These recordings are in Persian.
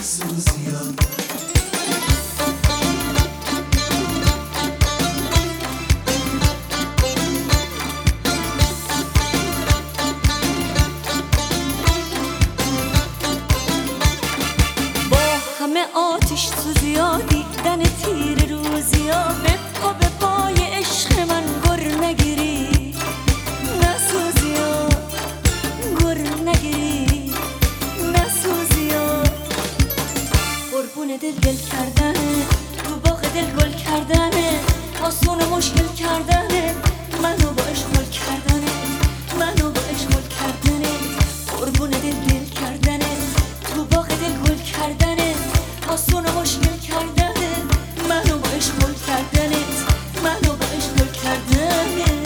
نسوزیاد. همه آتش سوزیا دیدن تیر روزیا به پای عشق من گر نگیری نسوزیا گر نگیری نسوزیا قربون دل کردنه تو باغ دل گل کردنه آسون مشکل کردنه منو با عشق گل کردنه منو با عشق گل کردنه قربون دل کردنه تو باغ دل گل کردنه آسون و مشکل کردنه منو با عشق گل کردنه منو با عشق گل کردنه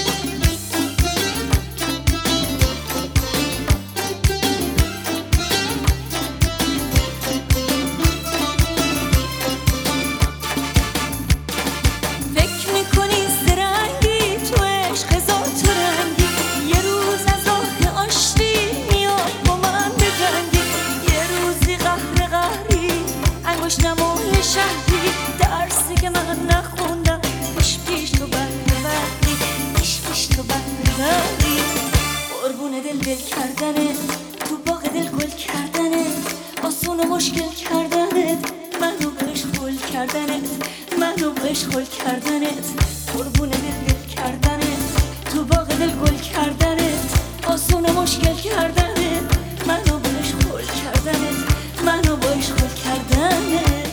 فکر میکنی زرنگی تو عشق هزار تو رنگی یه روز از راه آشتی میاد با من بجنگی یه روزی قهری انگشت نمای شهری درسی که من نخوندم پیش تو بردی پیش تو بردی قربون دل کردنه تو باغ دل گل کردنه آسون و مشکل کردنت منو به عشق گل کردنت منو به عشق گل کردنت قربون دل کردنت تو باغ دل گل کردنت آسون و مشکل کردنت منو به عشق گل کردنت منو با عشق گل کردنت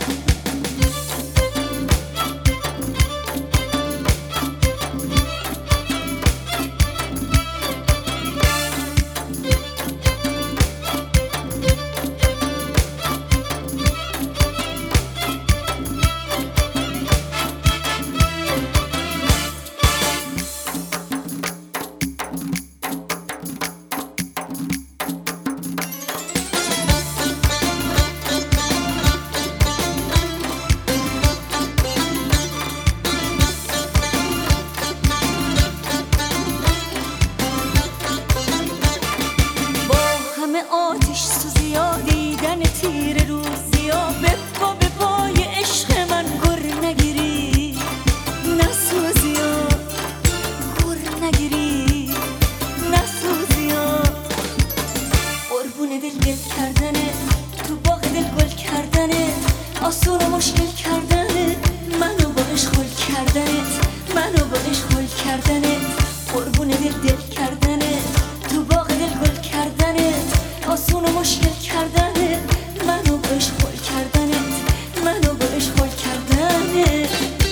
آتش سوزیا دیدن تیر روزیا به پای عشق من گر نگیری نسوزیا گر نگیری نسوزیا قربون دل کردنه تو باغ دل گل کردنه آسون و مشکل کردنه منو با عشق گل کردنت منو با عشق گل کردنت قربون دل کردنه تو باغ دل گل کردنه آسون و مشکل کردنه منو با عشق گل کردنه منو با عشق گل کردنه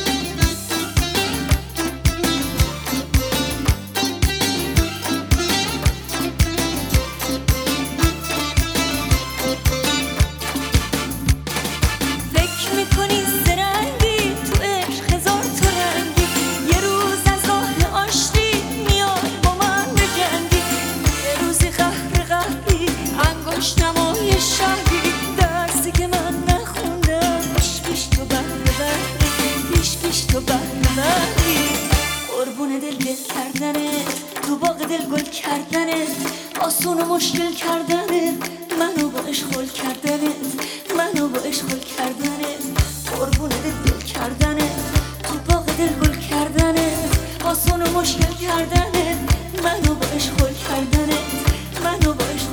فکر میکنی زرنگی تو عشق هزار تو رنگی یه روز از راه آشتی میاد با من بجنگی یه روزی قهری انگشت نمای شهری درسی که من نخوندم پیش تو بردی پیش تو بردی قربون دل کردنه تو باغ دل گل کردنه آسون و مشکل کردنه منو با عشق گل کردنه منو با عشق گل کردنه قربون دل کردنه تو باغ دل گل کردنه آسون و مشکل کردنه منو با عشق گل کردنه منو با عشق